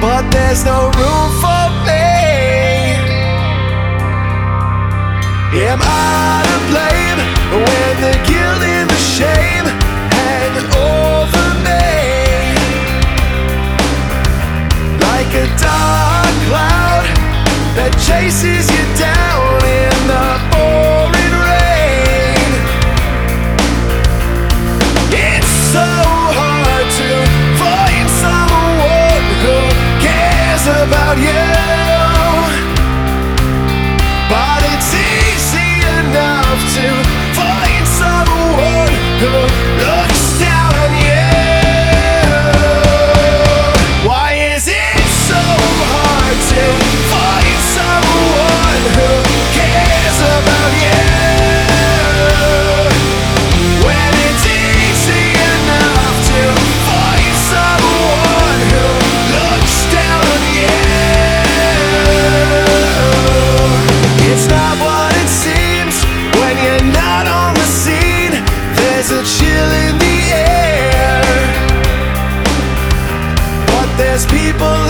but there's no room for me. Am I to blame when the guilt and the shame hang over me like a dark cloud that chases you down in the pouring rain? It's so hard to find someone who cares about you, but it's easy enough to find someone who looks down on you. Why is it so hard to find someone who cares about you when it's easy enough to find someone who looks down on you? It's not what it seems when you're not on the scene. There's a chill in the air, but there's people